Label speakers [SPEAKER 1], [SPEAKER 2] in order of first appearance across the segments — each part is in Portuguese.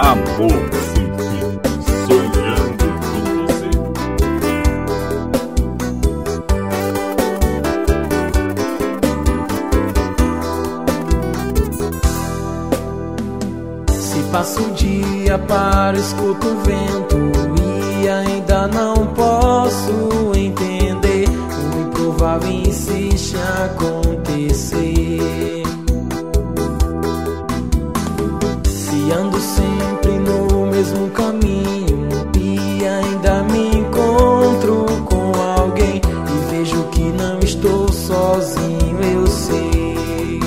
[SPEAKER 1] Amor sem fim, sonhando com você.
[SPEAKER 2] Se passa o dia, paro, escuto o vento e ainda não posso entender. O improvável insiste a acontecer. Se ando sempre no mesmo caminho e ainda me encontro com alguém e vejo que não estou sozinho, eu sei.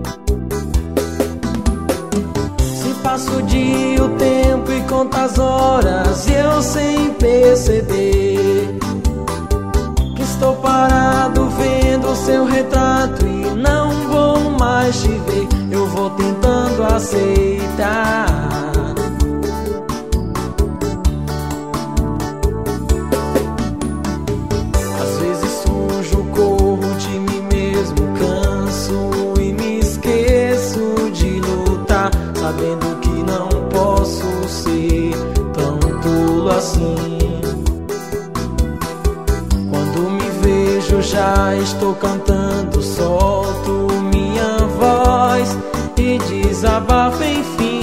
[SPEAKER 2] Se passo o dia, o tempo e conto as horas e eu sem perceber que estou parado vendo o seu retrato e não vou mais te ver. Eu vou tentando aceitar. Às vezes fujo, corro de mim mesmo, canso e me esqueço de lutar, sabendo que não posso ser tão tolo assim. Quando me vejo já estou cantando, solto minha voz e desabafo enfim.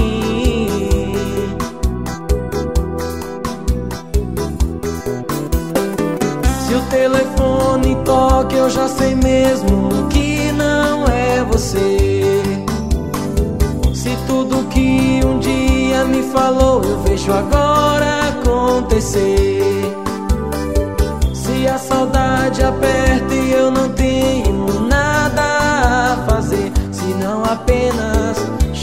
[SPEAKER 2] Se o telefone toca eu já sei mesmo que não é você. Se tudo que um dia me falou eu vejo agora acontecer. Se a saudade aperta e eu não tenho nada a fazer, senão apenas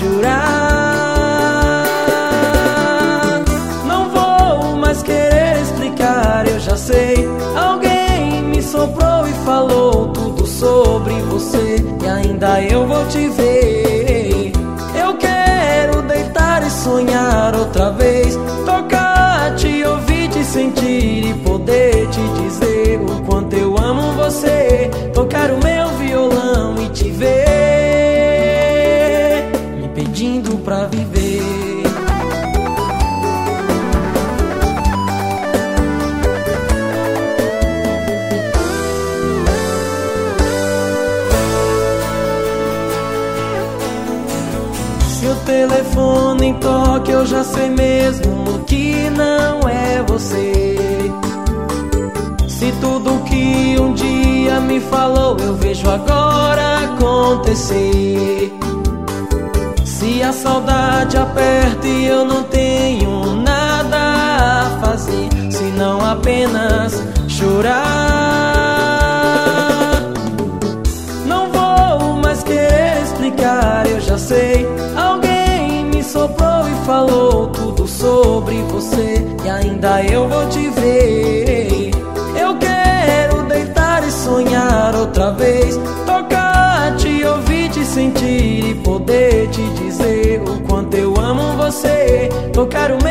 [SPEAKER 2] chorar. Não vou mais querer explicar, eu já sei. Alguém me soprou e falou tudo sobre você e ainda eu vou te ver. Eu quero deitar e sonhar outra vez, tocar, te ouvir, te sentir e poder te dizer o quanto eu amo você. Tocar o meu violão e te ver me pedindo pra viver. Se o telefone toca eu já sei mesmo que não é você. Se tudo que um dia me falou eu vejo agora acontecer. Se a saudade aperta e eu não tenho nada a fazer, senão apenas chorar. Não vou mais querer explicar, eu já sei. Alguém me soprou e falou tudo sobre você e ainda eu vou te ver. Eu quero deitar e sonhar outra vez, tocar, te ouvir, te sentir e poder te dizer o quanto eu amo você. Tocar o